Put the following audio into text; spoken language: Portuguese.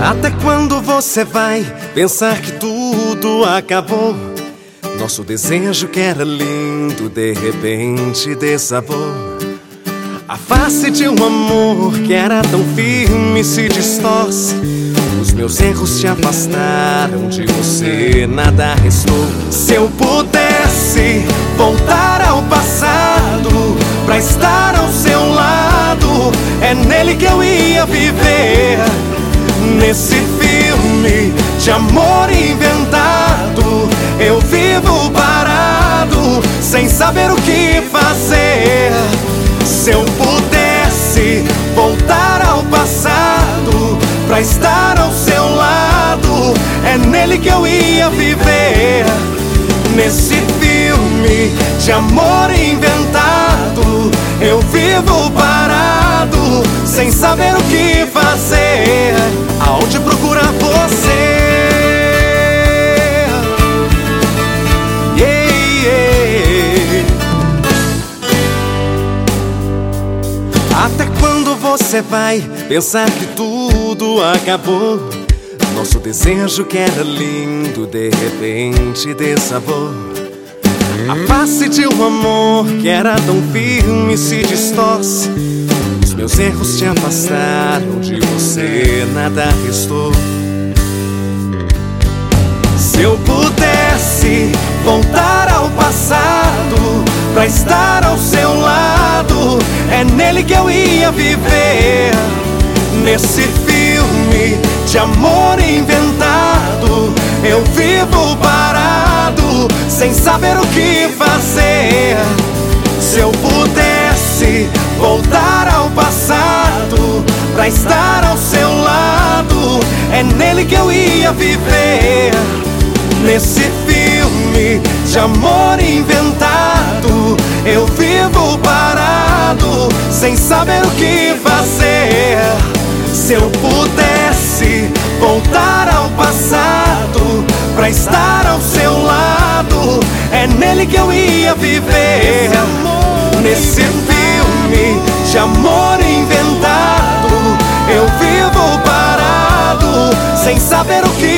Até quando você vai pensar que tudo acabou? Nosso desejo que era lindo, de repente desabou. A face de um amor que era tão firme se distorce. Os meus erros te afastaram de você, nada restou. Se eu pudesse voltar ao passado pra estar ao seu lado, é nele que eu ia viver. Nesse filme de amor inventado, eu vivo parado, sem saber o que fazer. Se eu pudesse voltar ao passado pra estar ao seu lado, é nele que eu ia viver. Nesse filme de amor inventado, eu vivo parado, sem saber o que fazer. Aonde procurar você? Até quando você vai pensar que tudo acabou? Nosso desejo que era lindo, de repente desabou. A face de um amor que era tão firme se distorce. Os meus erros te afastaram de você, nada restou. Se eu pudesse voltar ao passado pra estar ao seu lado, é nele que eu ia viver. Nesse filme de amor inventado, eu vivo parado, sem saber o que fazer. Se eu pudesse voltar ao passado pra estar ao seu lado, é nele que eu ia viver. Nesse filme de amor inventado, eu vivo parado, sem saber o que fazer. Se eu pudesse voltar ao passado pra estar ao seu lado, é nele que eu ia viver. Nesse filme de amor inventado, eu vivo parado, sem saber o que